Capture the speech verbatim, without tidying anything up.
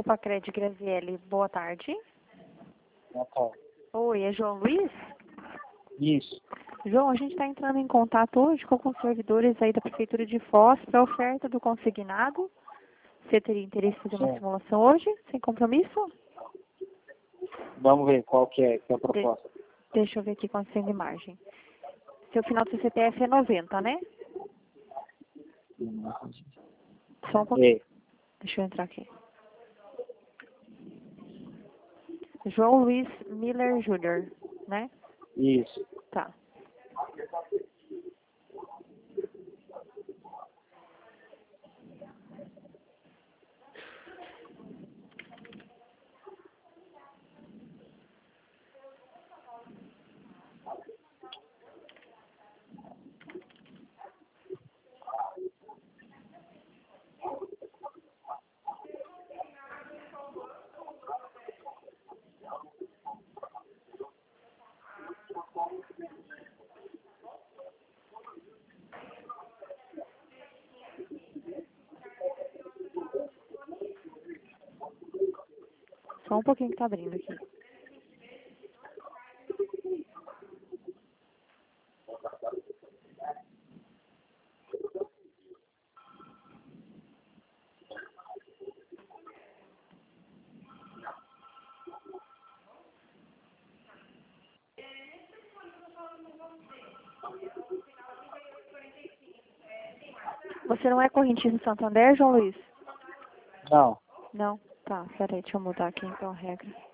Pacred Grazielli, boa tarde. Boa tarde. Oi, é João Luiz? Isso. João, a gente está entrando em contato hoje com alguns servidores aí da Prefeitura de Foz para a oferta do consignado. Você teria interesse em fazer uma Sim. simulação hoje, sem compromisso? Vamos ver qual que é, que é a proposta. De... Deixa eu ver aqui quanto tem de margem. Seu final do seu C P F é noventa, né? Só um pouquinho. Ei, Deixa eu entrar aqui. João Luiz Miller Júnior, né? isso. Tá. Só um pouquinho que tá abrindo aqui. Você não é correntista Santander, João Luiz? Não. Não? Tá, peraí, deixa eu mudar aqui então a regra.